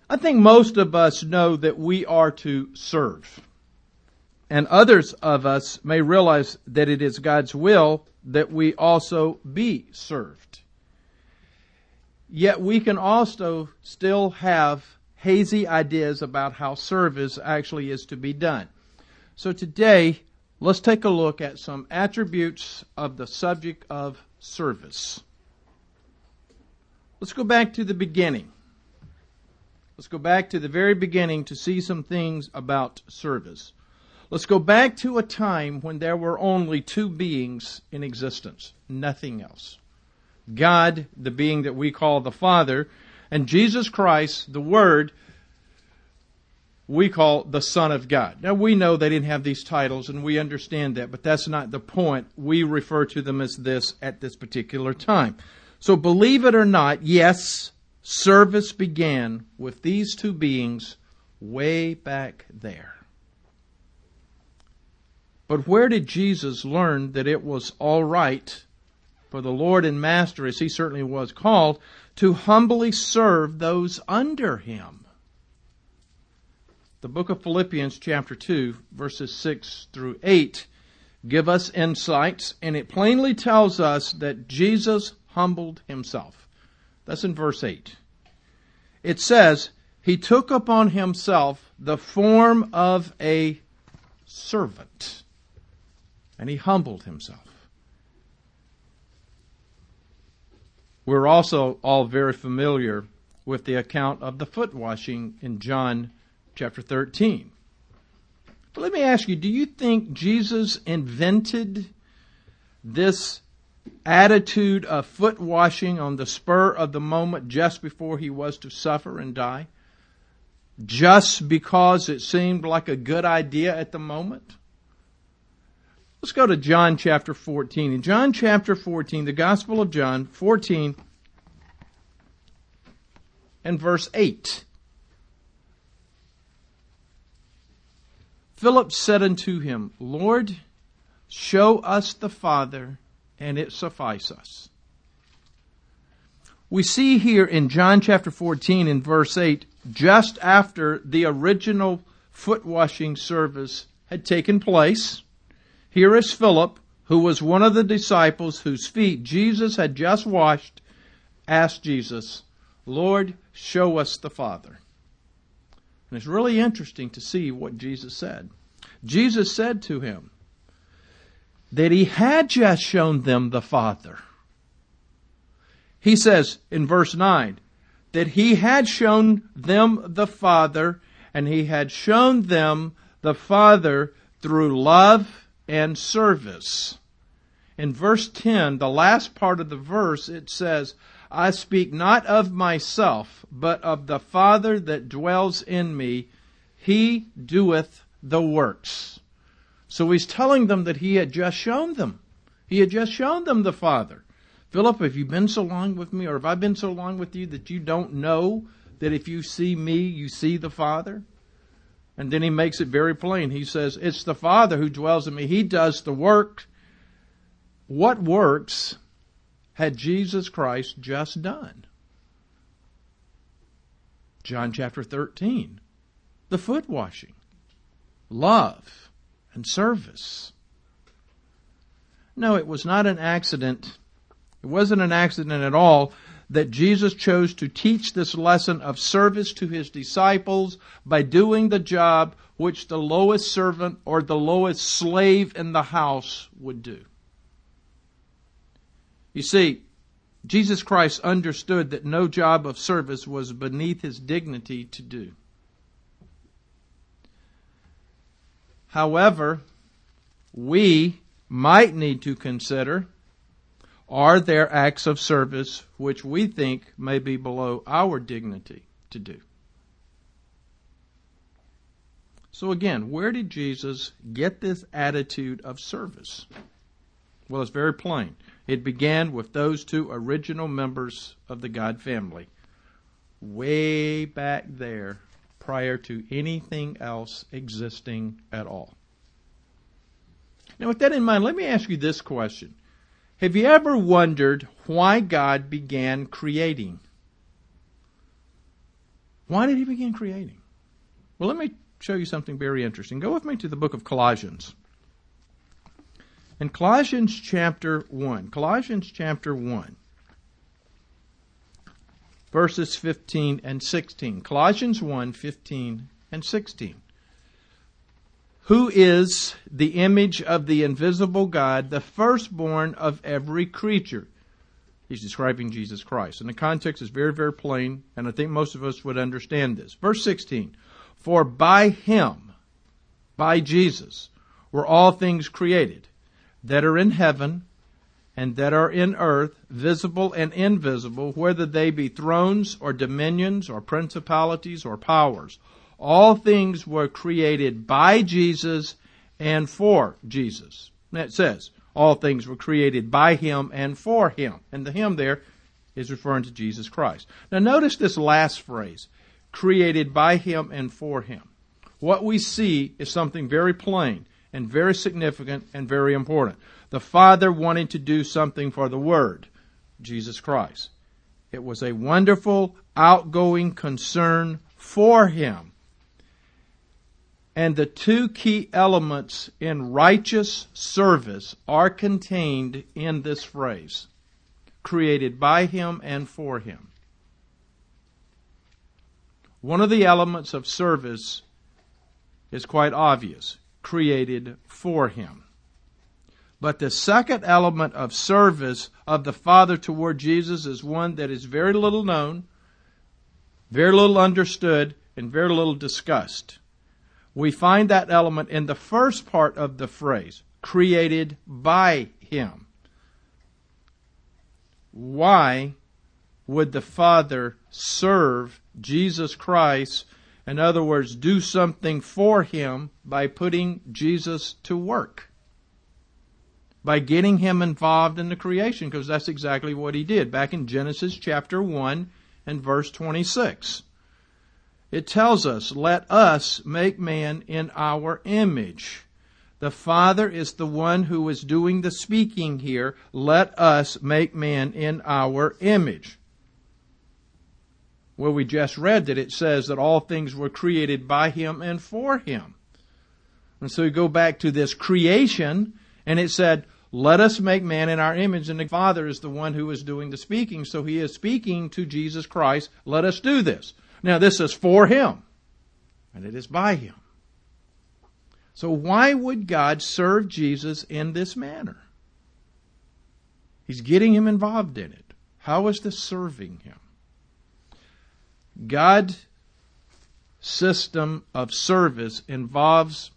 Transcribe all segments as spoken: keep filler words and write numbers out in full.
I think most of us know that we are to serve. And others of us may realize that it is God's will that we also be served. Yet we can also still have hazy ideas about how service actually is to be done. So today, let's take a look at some attributes of the subject of service. Let's go back to the beginning. Let's go back to the very beginning to see some things about service. Let's go back to a time when there were only two beings in existence, nothing else. God, the being that we call the Father, and Jesus Christ, the Word, we call the Son of God. Now, we know they didn't have these titles, and we understand that, but that's not the point. We refer to them as this at this particular time. So, believe it or not, yes, service began with these two beings way back there. But where did Jesus learn that it was all right for the Lord and Master, as he certainly was called, to humbly serve those under him? The book of Philippians chapter two, verses six through eight, give us insights, and it plainly tells us that Jesus humbled himself. That's in verse eight. It says, he took upon himself the form of a servant, and he humbled himself. We're also all very familiar with the account of the foot washing in John chapter thirteen. But let me ask you, do you think Jesus invented this attitude of foot washing on the spur of the moment just before he was to suffer and die? Just because it seemed like a good idea at the moment? Let's go to John chapter fourteen. In John chapter fourteen, the Gospel of John fourteen and verse eight. Philip said unto him, Lord, show us the Father, and it suffice us. We see here in John chapter fourteen and verse eight, just after the original foot washing service had taken place, here is Philip, who was one of the disciples whose feet Jesus had just washed, asked Jesus, Lord, show us the Father. And it's really interesting to see what Jesus said. Jesus said to him that he had just shown them the Father. He says in verse nine that he had shown them the Father, and he had shown them the Father through love and service. In verse ten, the last part of the verse, it says, I speak not of myself, but of the Father that dwells in me. He doeth the works. So he's telling them that he had just shown them. He had just shown them the Father. Philip, have you been so long with me, or have I been so long with you that you don't know that if you see me, you see the Father? And then he makes it very plain. He says, it's the Father who dwells in me. He does the work. What works had Jesus Christ just done? John chapter thirteen. The foot washing. Love and service. No, it was not an accident. It wasn't an accident at all that Jesus chose to teach this lesson of service to his disciples by doing the job which the lowest servant or the lowest slave in the house would do. You see, Jesus Christ understood that no job of service was beneath his dignity to do. However, we might need to consider, are there acts of service which we think may be below our dignity to do? So again, where did Jesus get this attitude of service? Well, it's very plain. It began with those two original members of the God family, way back there, prior to anything else existing at all. Now, with that in mind, let me ask you this question. Have you ever wondered why God began creating? Why did he begin creating? Well, let me show you something very interesting. Go with me to the book of Colossians. In Colossians chapter one, Colossians chapter one, verses fifteen and sixteen. Colossians one, fifteen and sixteen. Who is the image of the invisible God, the firstborn of every creature? He's describing Jesus Christ. And the context is very, very plain, and I think most of us would understand this. Verse sixteen, for by him, by Jesus, were all things created, that are in heaven and that are in earth, visible and invisible, whether they be thrones or dominions or principalities or powers. All things were created by Jesus and for Jesus. And it says, all things were created by him and for him. And the him there is referring to Jesus Christ. Now notice this last phrase, created by him and for him. What we see is something very plain and very significant and very important. The Father wanted to do something for the Word, Jesus Christ. It was a wonderful, outgoing concern for him. And the two key elements in righteous service are contained in this phrase, created by him and for him. One of the elements of service is quite obvious, created for him. But the second element of service of the Father toward Jesus is one that is very little known, very little understood, and very little discussed. We find that element in the first part of the phrase, created by him. Why would the Father serve Jesus Christ? In other words, do something for him by putting Jesus to work, by getting him involved in the creation, because that's exactly what he did. Back in Genesis chapter one and verse twenty-six. It tells us, let us make man in our image. The Father is the one who is doing the speaking here. Let us make man in our image. Well, we just read that it says that all things were created by him and for him. And so we go back to this creation, and it said, let us make man in our image. And the Father is the one who is doing the speaking. So he is speaking to Jesus Christ. Let us do this. Now, this is for him, and it is by him. So why would God serve Jesus in this manner? He's getting him involved in it. How is this serving him? God's system of service involves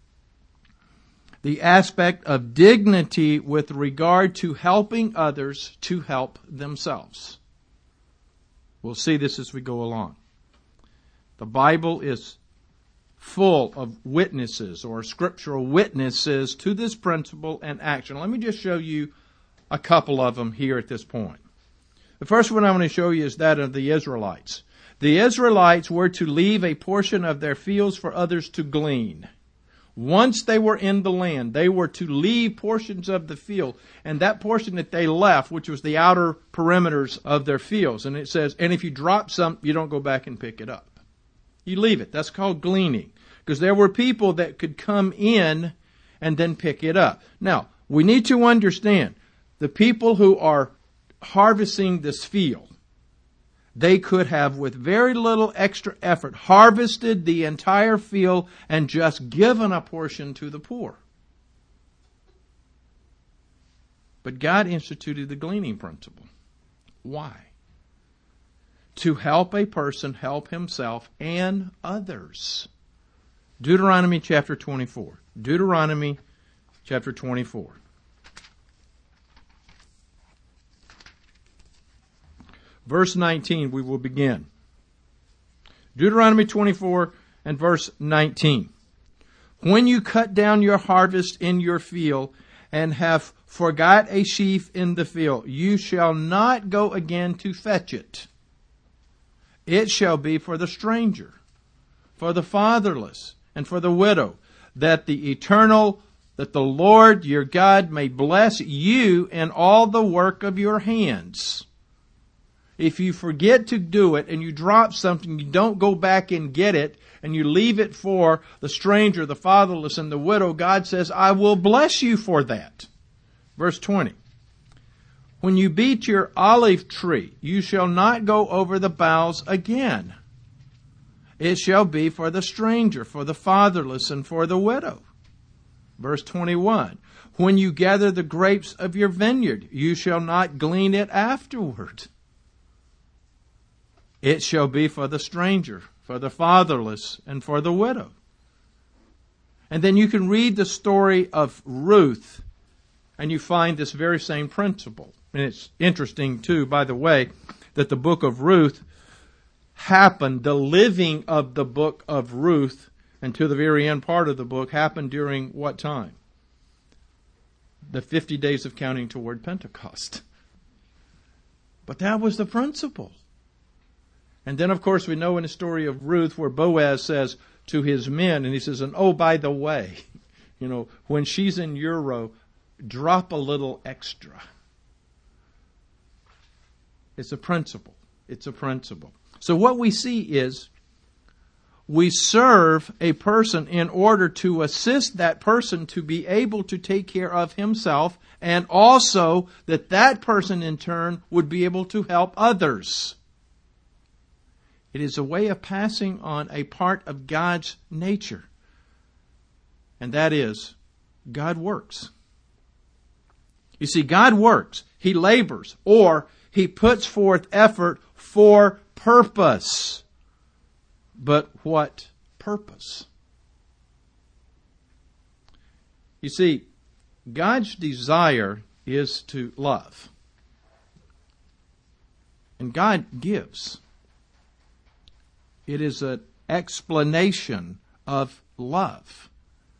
the aspect of dignity with regard to helping others to help themselves. We'll see this as we go along. The Bible is full of witnesses or scriptural witnesses to this principle and action. Let me just show you a couple of them here at this point. The first one I want to show you is that of the Israelites. The Israelites were to leave a portion of their fields for others to glean. Once they were in the land, they were to leave portions of the field. And that portion that they left, which was the outer perimeters of their fields. And it says, and if you drop some, you don't go back and pick it up. You leave it. That's called gleaning. Because there were people that could come in and then pick it up. Now, we need to understand, the people who are harvesting this field, they could have, with very little extra effort, harvested the entire field and just given a portion to the poor. But God instituted the gleaning principle. Why? To help a person help himself and others. Deuteronomy chapter twenty-four. Deuteronomy chapter twenty-four. Verse nineteen, we will begin. Deuteronomy twenty-four and verse nineteen. When you cut down your harvest in your field and have forgot a sheaf in the field, you shall not go again to fetch it. It shall be for the stranger, for the fatherless, and for the widow, that the eternal, that the Lord your God may bless you in all the work of your hands. If you forget to do it and you drop something, you don't go back and get it, and you leave it for the stranger, the fatherless, and the widow, God says, I will bless you for that. Verse twenty. When you beat your olive tree, you shall not go over the boughs again. It shall be for the stranger, for the fatherless, and for the widow. Verse twenty-one. When you gather the grapes of your vineyard, you shall not glean it afterward. It shall be for the stranger, for the fatherless, and for the widow. And then you can read the story of Ruth, and you find this very same principle. And it's interesting, too, by the way, that the book of Ruth happened, the living of the book of Ruth, and to the very end part of the book, happened during what time? The fifty days of counting toward Pentecost. But that was the principle. And then, of course, we know in the story of Ruth where Boaz says to his men, and he says, and oh, by the way, you know, when she's in your row, drop a little extra. It's a principle. It's a principle. So what we see is we serve a person in order to assist that person to be able to take care of himself, and also that that person in turn would be able to help others. It is a way of passing on a part of God's nature. And that is, God works. You see, God works. He labors, or He puts forth effort for purpose. But what purpose? You see, God's desire is to love. And God gives. It is an explanation of love.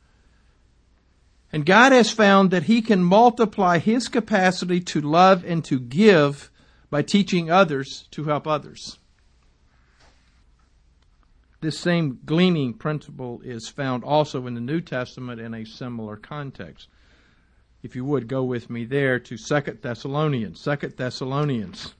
And God has found that He can multiply His capacity to love and to give by teaching others to help others. This same gleaning principle is found also in the New Testament in a similar context. If you would, go with me there to Second Thessalonians. Second Thessalonians.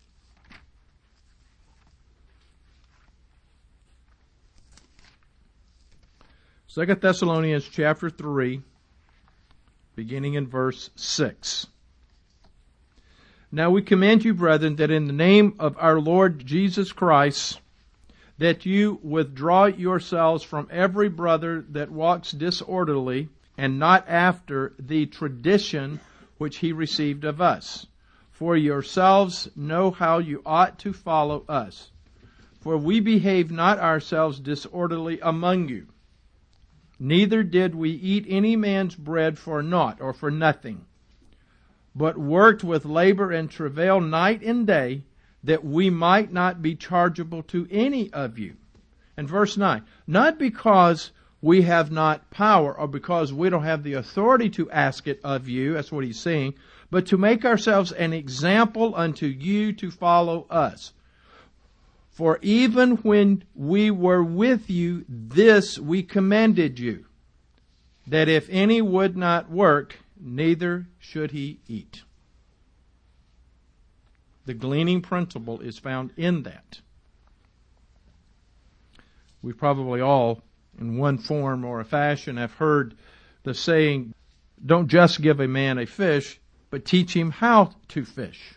Second Thessalonians chapter three, beginning in verse six. Now we command you, brethren, that in the name of our Lord Jesus Christ, that you withdraw yourselves from every brother that walks disorderly, and not after the tradition which he received of us. For yourselves know how you ought to follow us. For we behave not ourselves disorderly among you. Neither did we eat any man's bread for naught or for nothing, but worked with labor and travail night and day, that we might not be chargeable to any of you. And verse nine, not because we have not power or because we don't have the authority to ask it of you, that's what he's saying, but to make ourselves an example unto you to follow us. For even when we were with you, this we commanded you, that if any would not work, neither should he eat. The gleaning principle is found in that. We probably all, in one form or a fashion, have heard the saying, don't just give a man a fish, but teach him how to fish.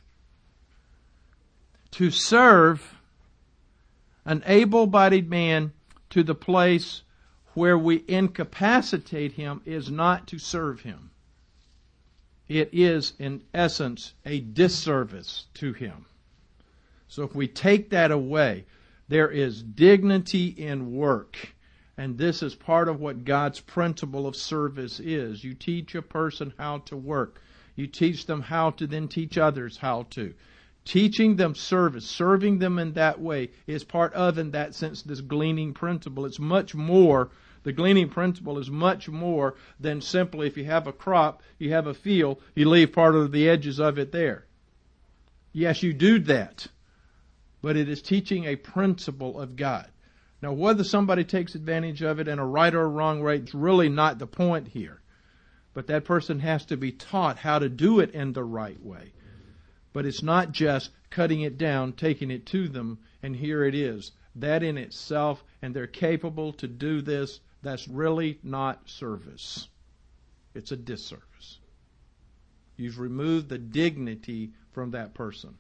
To serve an able-bodied man to the place where we incapacitate him is not to serve him. It is, in essence, a disservice to him. So if we take that away, there is dignity in work. And this is part of what God's principle of service is. You teach a person how to work. You teach them how to then teach others how to. Teaching them service, serving them in that way is part of, in that sense, this gleaning principle. It's much more, the gleaning principle is much more than simply if you have a crop, you have a field, you leave part of the edges of it there. Yes, you do that, but it is teaching a principle of God. Now, whether somebody takes advantage of it in a right or a wrong way, it's really not the point here. But that person has to be taught how to do it in the right way. But it's not just cutting it down, taking it to them, and here it is. That in itself, and they're capable to do this, that's really not service. It's a disservice. You've removed the dignity from that person.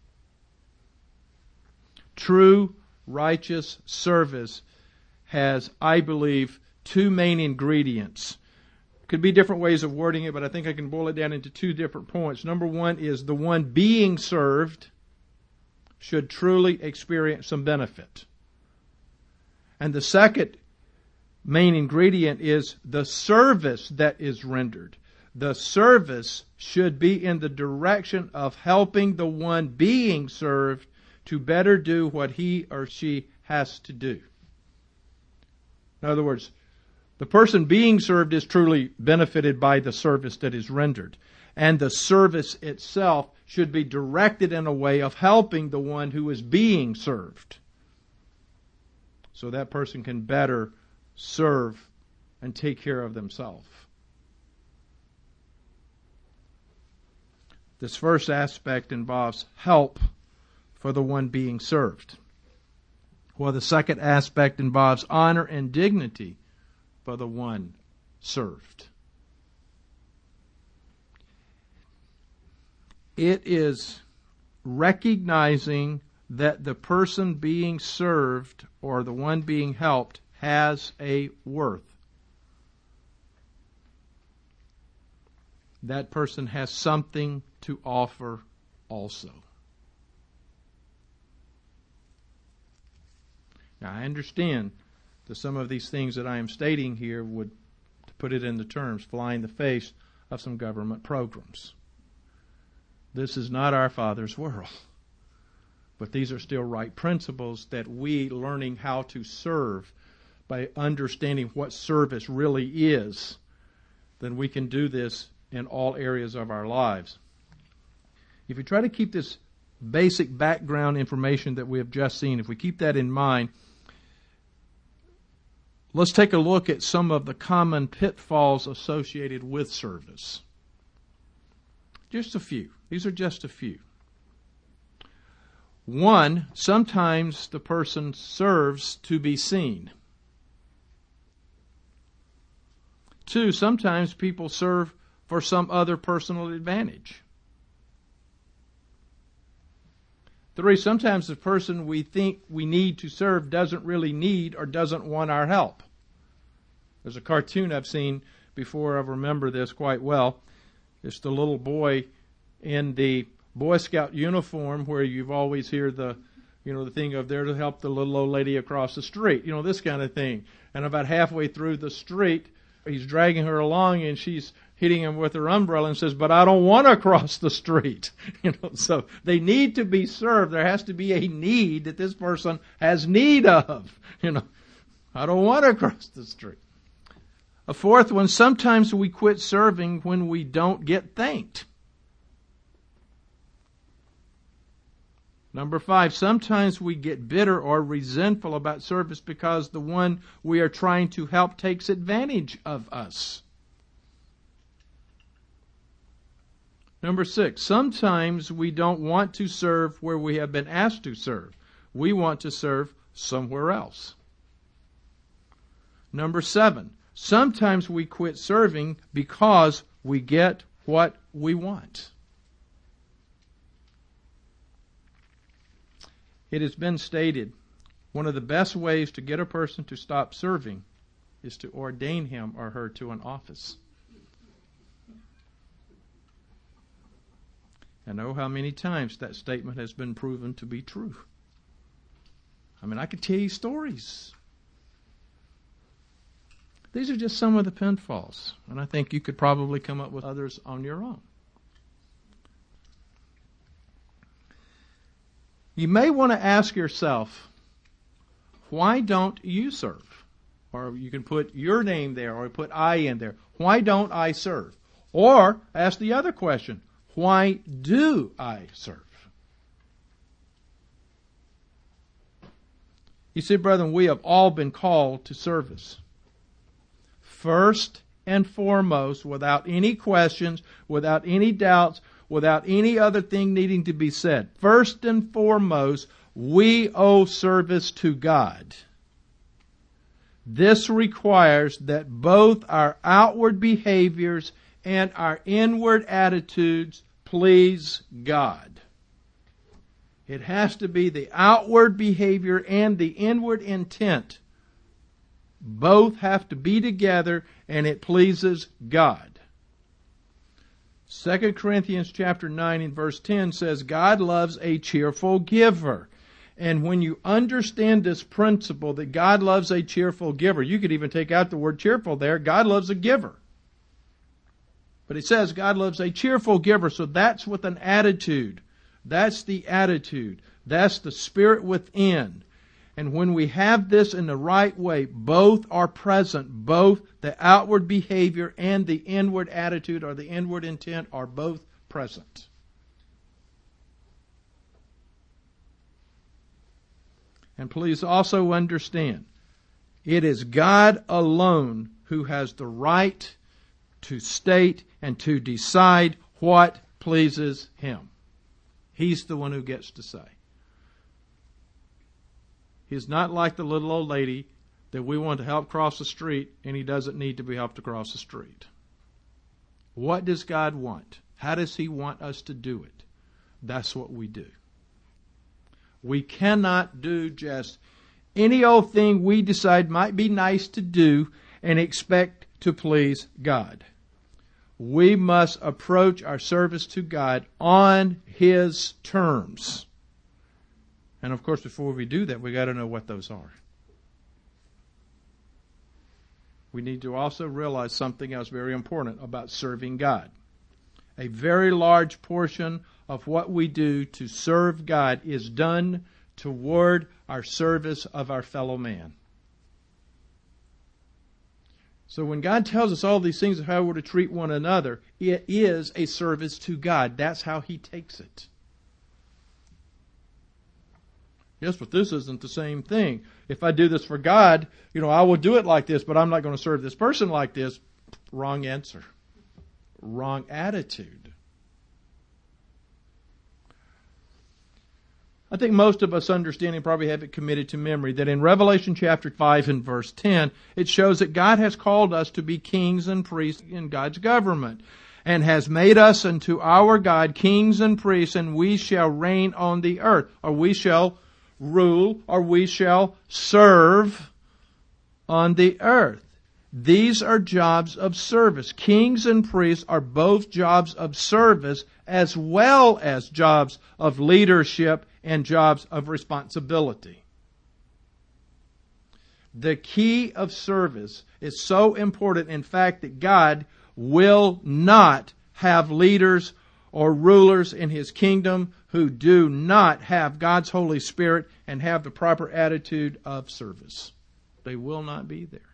True, righteous service has, I believe, two main ingredients. Could be different ways of wording it, but I think I can boil it down into two different points. Number one is the one being served should truly experience some benefit. And the second main ingredient is the service that is rendered. The service should be in the direction of helping the one being served to better do what he or she has to do. In other words, the person being served is truly benefited by the service that is rendered. And the service itself should be directed in a way of helping the one who is being served, so that person can better serve and take care of themselves. This first aspect involves help for the one being served, while the second aspect involves honor and dignity for the one served. It is recognizing that the person being served or the one being helped has a worth. That person has something to offer also. Now, I understand that some of these things that I am stating here would, to put it into terms, fly in the face of some government programs. This is not our Father's world. But these are still right principles that we, learning how to serve by understanding what service really is, then we can do this in all areas of our lives. If we try to keep this basic background information that we have just seen, if we keep that in mind, let's take a look at some of the common pitfalls associated with service. Just a few. These are just a few. One, sometimes the person serves to be seen. Two, sometimes people serve for some other personal advantage. Three, sometimes the person we think we need to serve doesn't really need or doesn't want our help. There's a cartoon I've seen before. I remember this quite well. It's the little boy in the Boy Scout uniform where you've always hear the, you know, the thing of there to help the little old lady across the street, you know, this kind of thing. And about halfway through the street, he's dragging her along and she's hitting him with her umbrella and says, "But I don't want to cross the street." You know, so they need to be served. There has to be a need that this person has need of. You know, I don't want to cross the street. A fourth one, sometimes we quit serving when we don't get thanked. Number five, sometimes we get bitter or resentful about service because the one we are trying to help takes advantage of us. Number six, sometimes we don't want to serve where we have been asked to serve. We want to serve somewhere else. Number seven, sometimes we quit serving because we get what we want. It has been stated, one of the best ways to get a person to stop serving is to ordain him or her to an office. I know how many times that statement has been proven to be true. I mean, I could tell you stories. These are just some of the pitfalls, and I think you could probably come up with others on your own. You may want to ask yourself, why don't you serve? Or you can put your name there, or put I in there. Why don't I serve? Or ask the other question, why do I serve? You see, brethren, we have all been called to service. First and foremost, without any questions, without any doubts, without any other thing needing to be said. First and foremost, we owe service to God. This requires that both our outward behaviors and our inward attitudes please God. It has to be the outward behavior and the inward intent. Both have to be together, and it pleases God. Second Corinthians chapter nine and verse ten says, God loves a cheerful giver. And when you understand this principle that God loves a cheerful giver, you could even take out the word cheerful there. God loves a giver. But it says God loves a cheerful giver, so that's with an attitude. That's the attitude. That's the spirit within. And when we have this in the right way, both are present. Both the outward behavior and the inward attitude or the inward intent are both present. And please also understand, it is God alone who has the right to state and to decide what pleases Him. He's the one who gets to say. He's not like the little old lady that we want to help cross the street and He doesn't need to be helped across the street. What does God want? How does He want us to do it? That's what we do. We cannot do just any old thing we decide might be nice to do and expect to please God. We must approach our service to God on His terms. And of course, before we do that, we got to know what those are. We need to also realize something else very important about serving God. A very large portion of what we do to serve God is done toward our service of our fellow man. So when God tells us all these things of how we're to treat one another, it is a service to God. That's how He takes it. Yes, but this isn't the same thing. If I do this for God, you know, I will do it like this, but I'm not going to serve this person like this. Wrong answer. Wrong attitude. I think most of us understand and probably have it committed to memory that in Revelation chapter five and verse ten, it shows that God has called us to be kings and priests in God's government and has made us unto our God kings and priests, and we shall reign on the earth, or we shall rule, or we shall serve on the earth. These are jobs of service. Kings and priests are both jobs of service as well as jobs of leadership and jobs of responsibility. The key of service is so important, in fact, that God will not have leaders or rulers in His kingdom who do not have God's Holy Spirit and have the proper attitude of service. They will not be there.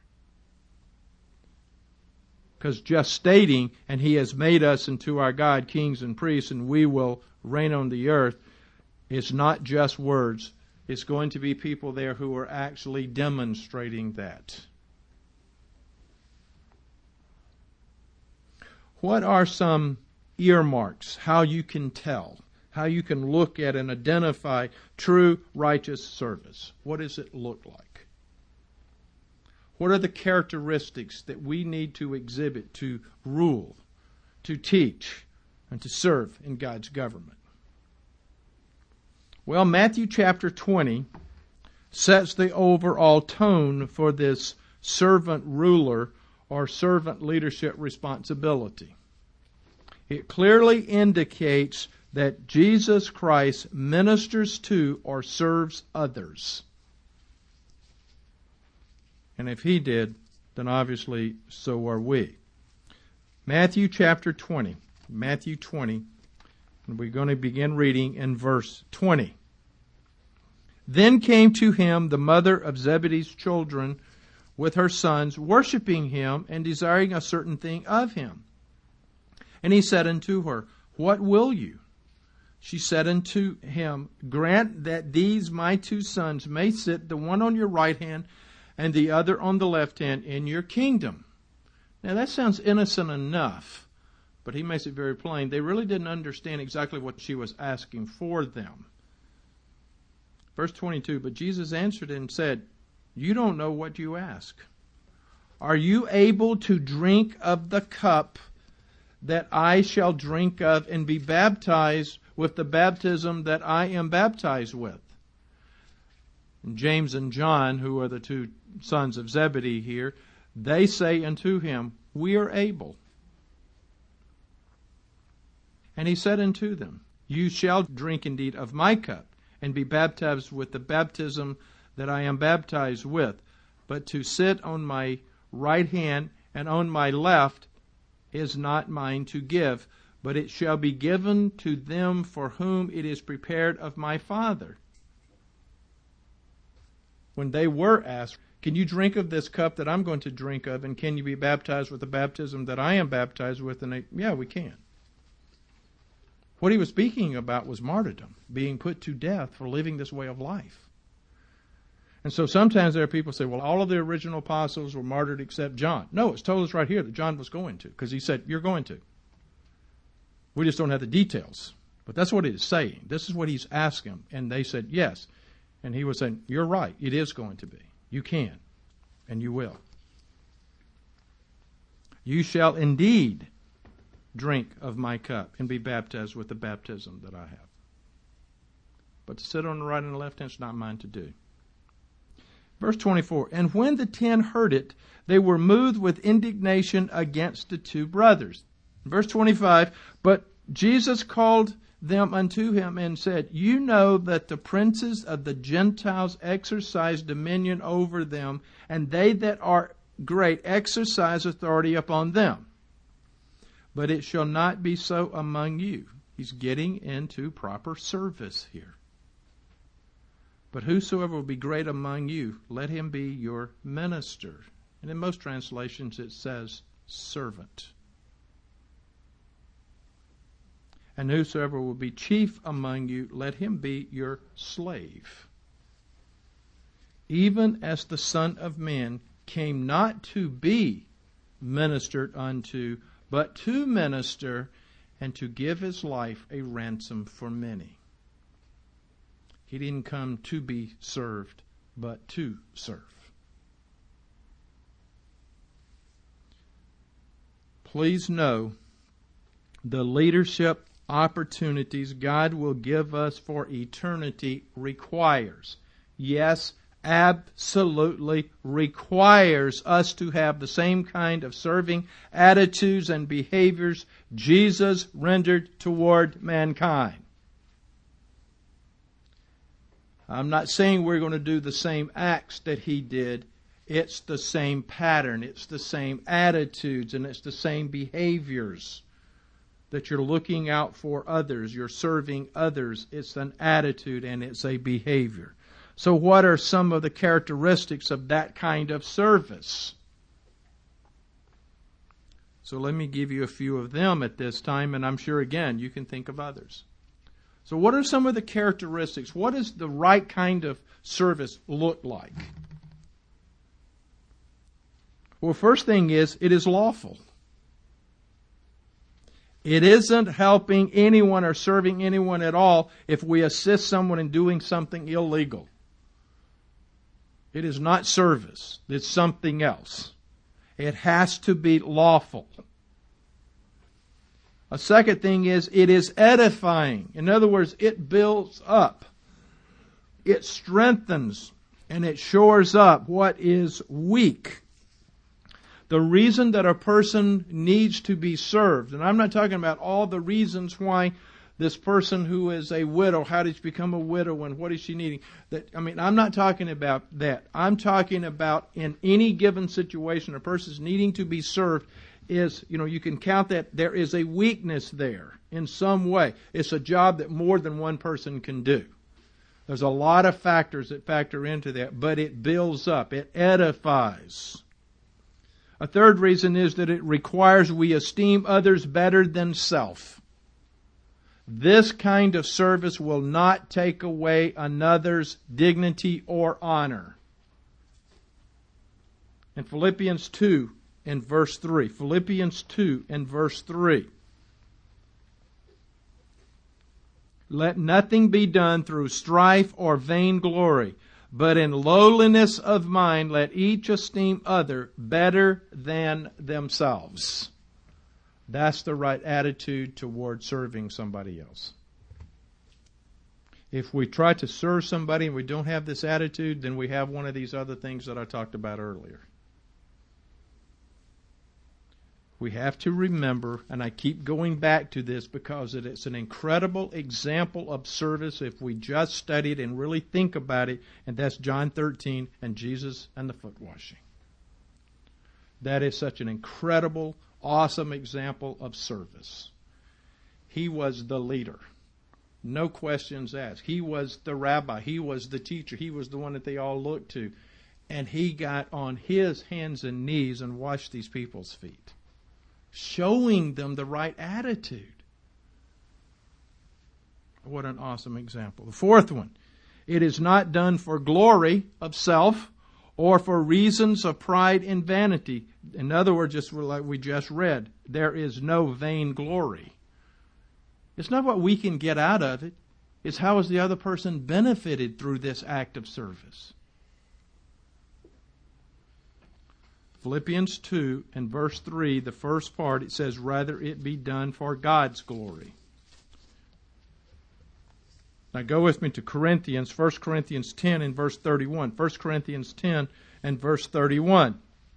Because just stating, and He has made us into our God kings and priests, and we will reign on the earth, it's not just words. It's going to be people there who are actually demonstrating that. What are some earmarks? How you can tell? How you can look at and identify true righteous service? What does it look like? What are the characteristics that we need to exhibit to rule, to teach, and to serve in God's government? Well, Matthew chapter twenty sets the overall tone for this servant ruler or servant leadership responsibility. It clearly indicates that Jesus Christ ministers to or serves others. And if He did, then obviously so are we. Matthew chapter twenty. Matthew twenty. And we're going to begin reading in verse twenty. Then came to Him the mother of Zebedee's children with her sons, worshiping Him and desiring a certain thing of Him. And He said unto her, What will you? She said unto Him, Grant that these my two sons may sit, the one on your right hand and the other on the left hand, in your kingdom. Now that sounds innocent enough, but he makes it very plain. They really didn't understand exactly what she was asking for them. Verse twenty-two, but Jesus answered and said, you don't know what you ask. Are you able to drink of the cup that I shall drink of and be baptized with the baptism that I am baptized with? And James and John, who are the two sons of Zebedee here, they say unto him, we are able. And he said unto them, you shall drink indeed of my cup, and be baptized with the baptism that I am baptized with. But to sit on my right hand and on my left is not mine to give, but it shall be given to them for whom it is prepared of my Father. When they were asked, can you drink of this cup that I'm going to drink of, and can you be baptized with the baptism that I am baptized with? And they, yeah, we can. What he was speaking about was martyrdom, being put to death for living this way of life. And so sometimes there are people who say, well, all of the original apostles were martyred except John. No, it's told us right here that John was going to, because he said, you're going to. We just don't have the details. But that's what it is saying. This is what he's asking. And they said, yes. And he was saying, you're right. It is going to be. You can. And you will. You shall indeed drink of my cup and be baptized with the baptism that I have. But to sit on the right and the left hand is not mine to do. Verse twenty-four, and when the ten heard it, they were moved with indignation against the two brothers. Verse twenty-five, but Jesus called them unto him and said, you know that the princes of the Gentiles exercise dominion over them, and they that are great exercise authority upon them. But it shall not be so among you. He's getting into proper service here. But whosoever will be great among you, let him be your minister. And in most translations it says servant. And whosoever will be chief among you, let him be your slave. Even as the Son of Man came not to be ministered unto, but to minister and to give his life a ransom for many. He didn't come to be served, but to serve. Please know the leadership opportunities God will give us for eternity requires, yes, absolutely requires us to have the same kind of serving attitudes and behaviors Jesus rendered toward mankind. I'm not saying we're going to do the same acts that he did. It's the same pattern. It's the same attitudes, and it's the same behaviors that you're looking out for others. You're serving others. It's an attitude and it's a behavior. So what are some of the characteristics of that kind of service? So let me give you a few of them at this time, and I'm sure, again, you can think of others. So what are some of the characteristics? What does the right kind of service look like? Well, first thing is, it is lawful. It isn't helping anyone or serving anyone at all if we assist someone in doing something illegal. It is not service. It's something else. It has to be lawful. A second thing is, it is edifying. In other words, it builds up. It strengthens and it shores up what is weak. The reason that a person needs to be served, and I'm not talking about all the reasons why this person who is a widow, how did she become a widow and what is she needing? That, I mean, I'm not talking about that. I'm talking about in any given situation, a person's needing to be served is, you know, you can count that there is a weakness there in some way. It's a job that more than one person can do. There's a lot of factors that factor into that, but it builds up. It edifies. A third reason is that it requires we esteem others better than self. This kind of service will not take away another's dignity or honor. In Philippians two, in verse three. Philippians two and verse three. Let nothing be done through strife or vainglory, but in lowliness of mind let each esteem other better than themselves. That's the right attitude toward serving somebody else. If we try to serve somebody and we don't have this attitude, then we have one of these other things that I talked about earlier. We have to remember, and I keep going back to this because it's an incredible example of service if we just study it and really think about it, and that's John thirteen and Jesus and the foot washing. That is such an incredible, awesome example of service. He was the leader. No questions asked. He was the rabbi. He was the teacher. He was the one that they all looked to. And he got on his hands and knees and washed these people's feet, showing them the right attitude. What an awesome example. The fourth one, it is not done for glory of self or for reasons of pride and vanity. In other words, just like we just read, there is no vain glory. It's not what we can get out of it. It's how is the other person benefited through this act of service. Philippians two and verse three, the first part, it says, rather it be done for God's glory. Now go with me to Corinthians, First Corinthians ten and verse thirty-one. First Corinthians ten and verse thirty-one.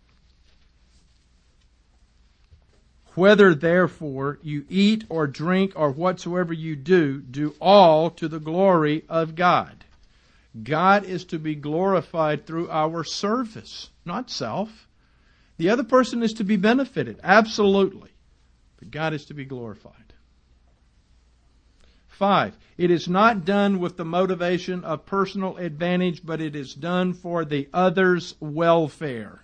Whether therefore you eat or drink or whatsoever you do, do all to the glory of God. God is to be glorified through our service, not self. The other person is to be benefited, absolutely. But God is to be glorified. Five, it is not done with the motivation of personal advantage, but it is done for the other's welfare.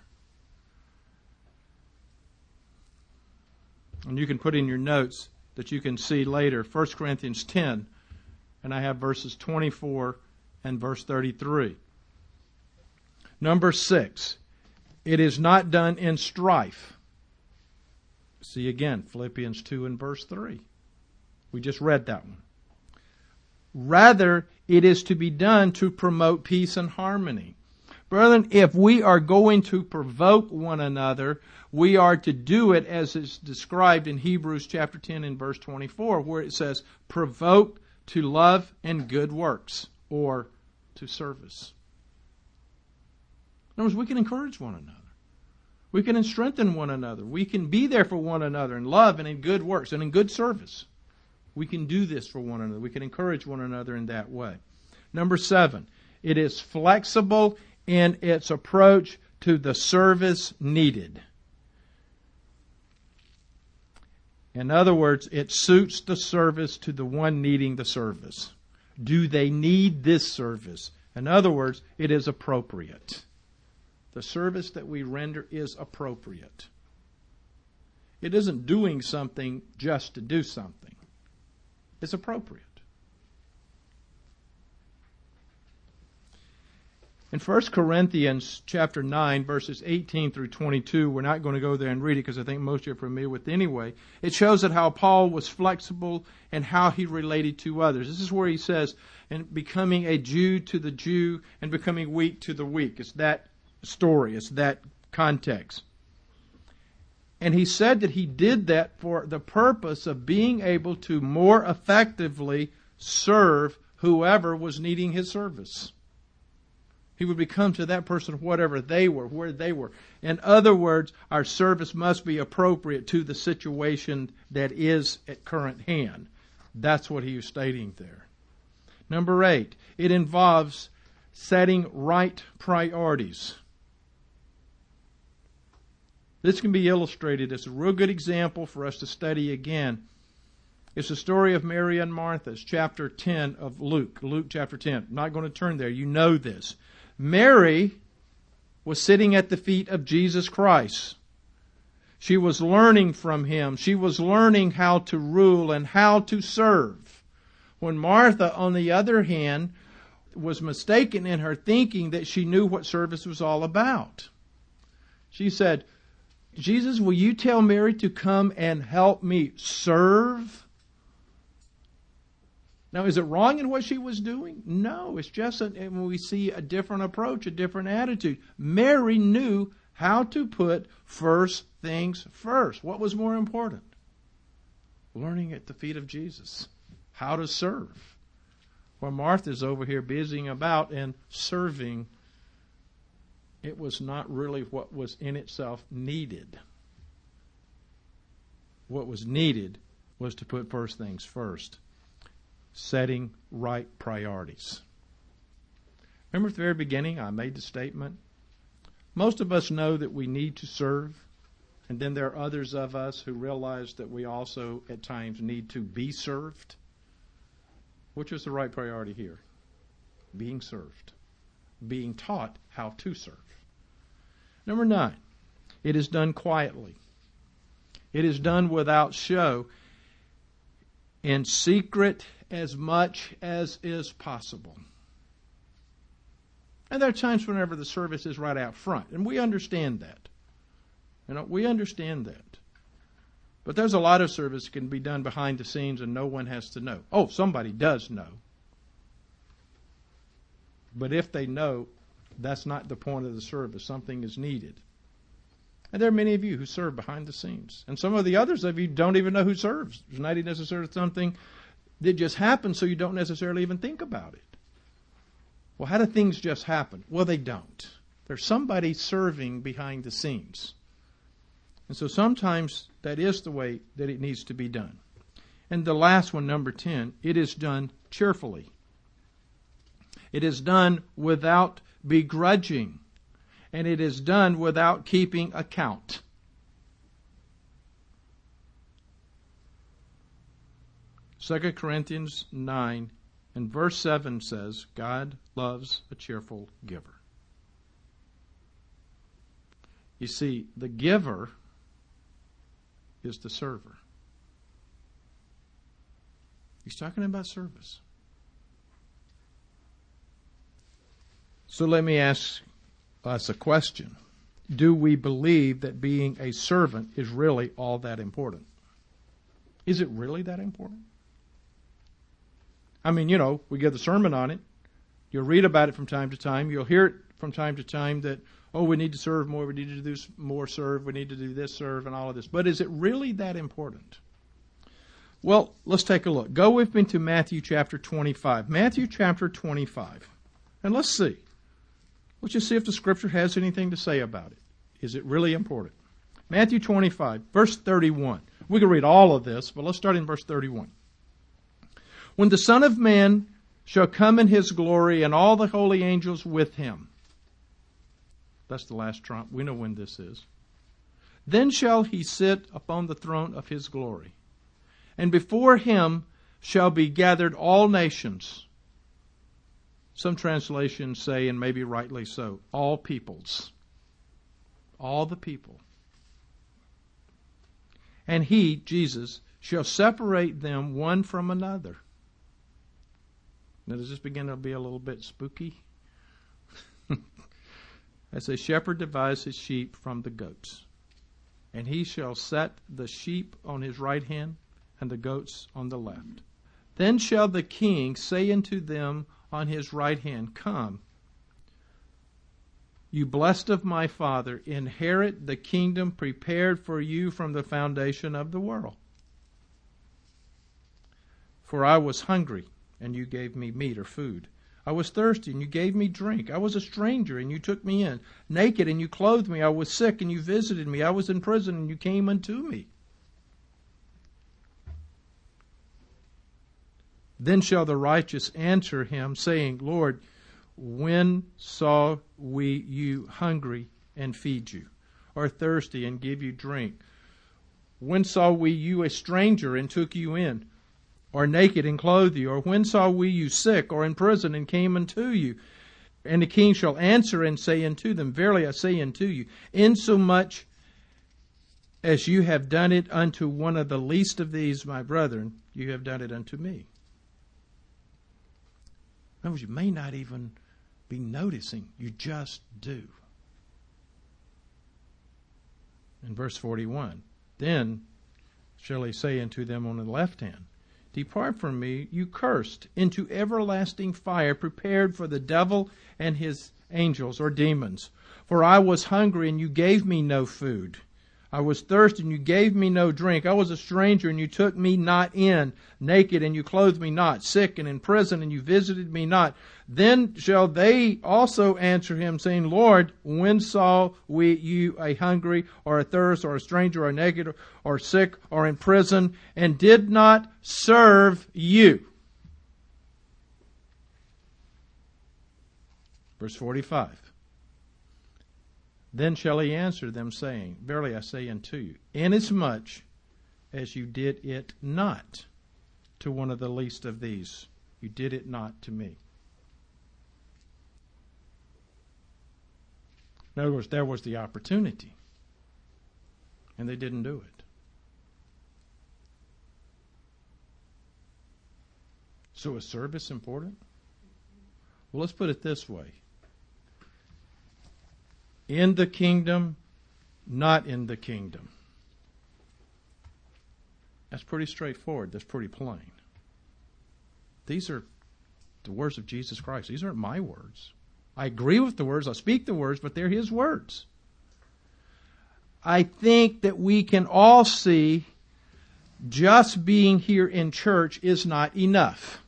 And you can put in your notes that you can see later, First Corinthians ten, and I have verses twenty-four and verse thirty-three. Number six, it is not done in strife. See again, Philippians two and verse three. We just read that one. Rather, it is to be done to promote peace and harmony. Brethren, if we are going to provoke one another, we are to do it as is described in Hebrews chapter ten and verse twenty-four, where it says, provoke to love and good works, or to service. In other words, we can encourage one another. We can strengthen one another. We can be there for one another in love and in good works and in good service. We can do this for one another. We can encourage one another in that way. Number seven, it is flexible in its approach to the service needed. In other words, it suits the service to the one needing the service. Do they need this service? In other words, it is appropriate. The service that we render is appropriate. It isn't doing something just to do something. It's appropriate. In First Corinthians chapter nine, verses eighteen through twenty-two, we're not going to go there and read it because I think most of you are familiar with it anyway. It shows that how Paul was flexible and how he related to others. This is where he says, and becoming a Jew to the Jew and becoming weak to the weak. It's that story. It's that context. And he said that he did that for the purpose of being able to more effectively serve whoever was needing his service. He would become to that person whatever they were, where they were. In other words, our service must be appropriate to the situation that is at current hand. That's what he was stating there. Number eight, it involves setting right priorities. This can be illustrated as a real good example for us to study again. It's the story of Mary and Martha. It's chapter ten of Luke. Luke chapter ten. I'm not going to turn there. You know this. Mary was sitting at the feet of Jesus Christ. She was learning from Him. She was learning how to rule and how to serve. When Martha, on the other hand, was mistaken in her thinking that she knew what service was all about. She said, Jesus, will you tell Mary to come and help me serve? Now, is it wrong in what she was doing? No, it's just a, and we see a different approach, a different attitude. Mary knew how to put first things first. What was more important? Learning at the feet of Jesus how to serve. While Martha's over here busying about and serving, it was not really what was in itself needed. What was needed was to put first things first, setting right priorities. Remember at the very beginning, I made the statement, most of us know that we need to serve, and then there are others of us who realize that we also at times need to be served. Which is the right priority here? Being served. Being taught how to serve. Number nine, it is done quietly. It is done without show, in secret as much as is possible. And there are times whenever the service is right out front, and we understand that. You know, we understand that. But there's a lot of service that can be done behind the scenes and no one has to know. Oh, somebody does know. But if they know, that's not the point of the service. Something is needed. And there are many of you who serve behind the scenes. And some of the others of you don't even know who serves. It's not necessarily something that just happens, so you don't necessarily even think about it. Well, how do things just happen? Well, they don't. There's somebody serving behind the scenes. And so sometimes that is the way that it needs to be done. And the last one, number ten, it is done cheerfully. It is done without begrudging. And it is done without keeping account. Second Corinthians nine and verse seven says, God loves a cheerful giver. You see, the giver is the server. He's talking about service. So let me ask us a question. Do we believe that being a servant is really all that important? Is it really that important? I mean, you know, we get the sermon on it. You'll read about it from time to time. You'll hear it from time to time that, oh, we need to serve more, we need to do more serve, we need to do this serve and all of this. But is it really that important? Well, let's take a look. Go with me to Matthew chapter twenty-five. Matthew chapter twenty-five. And let's see. Let's just see if the Scripture has anything to say about it. Is it really important? Matthew twenty-five, verse thirty-one. We can read all of this, but let's start in verse thirty-one. When the Son of Man shall come in his glory and all the holy angels with him. That's the last trump. We know when this is. Then shall he sit upon the throne of his glory. And before him shall be gathered all nations. Some translations say, and maybe rightly so, all peoples. All the people. And he, Jesus, shall separate them one from another. Now, does this begin to be a little bit spooky? As a shepherd divides his sheep from the goats. And he shall set the sheep on his right hand and the goats on the left. Then shall the king say unto them on his right hand, Come, you blessed of my Father, inherit the kingdom prepared for you from the foundation of the world. For I was hungry, and you gave me meat or food. I was thirsty, and you gave me drink. I was a stranger, and you took me in. Naked, and you clothed me. I was sick, and you visited me. I was in prison, and you came unto me. Then shall the righteous answer him, saying, Lord, when saw we you hungry and feed you, or thirsty and give you drink? When saw we you a stranger and took you in, or naked and clothed you? Or when saw we you sick or in prison and came unto you? And the king shall answer and say unto them, Verily I say unto you, insomuch as you have done it unto one of the least of these my brethren, you have done it unto me. In other words, you may not even be noticing. You just do. In verse forty-one, Then shall he say unto them on the left hand, Depart from me, you cursed, into everlasting fire prepared for the devil and his angels or demons. For I was hungry, and you gave me no food. I was thirsty, and you gave me no drink. I was a stranger, and you took me not in. Naked, and you clothed me not. Sick, and in prison, and you visited me not. Then shall they also answer him, saying, Lord, when saw we you a hungry, or a thirst, or a stranger, or naked, or sick, or in prison, and did not serve you? Verse forty-five. Then shall he answer them, saying, Verily I say unto you, inasmuch as you did it not to one of the least of these, you did it not to me. In other words, there was the opportunity, and they didn't do it. So is service important? Well, let's put it this way. In the kingdom, not in the kingdom. That's pretty straightforward. That's pretty plain. These are the words of Jesus Christ. These aren't my words. I agree with the words. I speak the words, but they're His words. I think that we can all see just being here in church is not enough.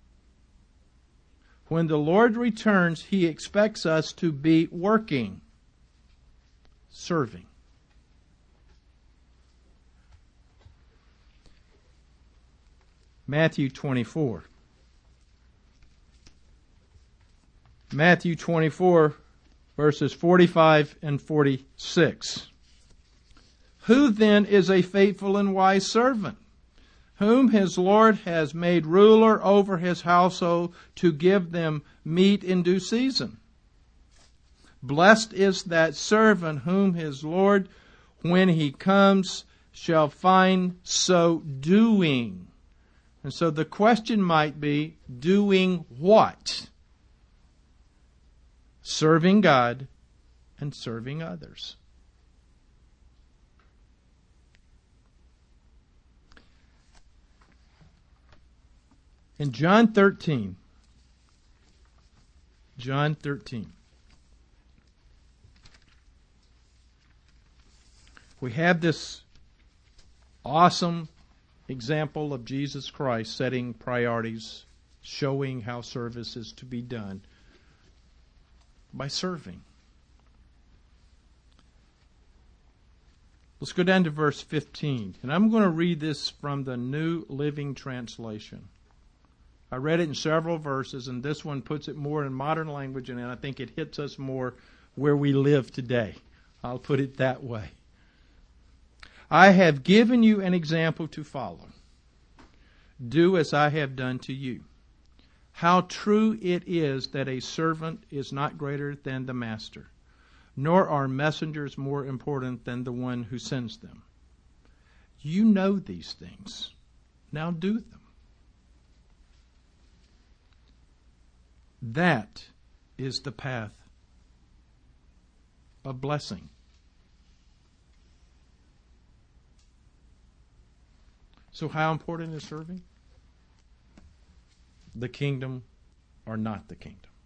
When the Lord returns, He expects us to be working. Serving. Matthew twenty-four. Matthew twenty-four, verses forty-five and forty-six. Who then is a faithful and wise servant, whom his Lord has made ruler over his household to give them meat in due season? Blessed is that servant whom his Lord, when he comes, shall find so doing. And so the question might be, doing what? Serving God and serving others. In John thirteen, John thirteen, we have this awesome example of Jesus Christ setting priorities, showing how service is to be done by serving. Let's go down to verse fifteen. And I'm going to read this from the New Living Translation. I read it in several verses, and this one puts it more in modern language, and I think it hits us more where we live today. I'll put it that way. I have given you an example to follow. Do as I have done to you. How true it is that a servant is not greater than the master, nor are messengers more important than the one who sends them. You know these things. Now do them. That is the path of blessing. So how important is serving? The kingdom or not the kingdom?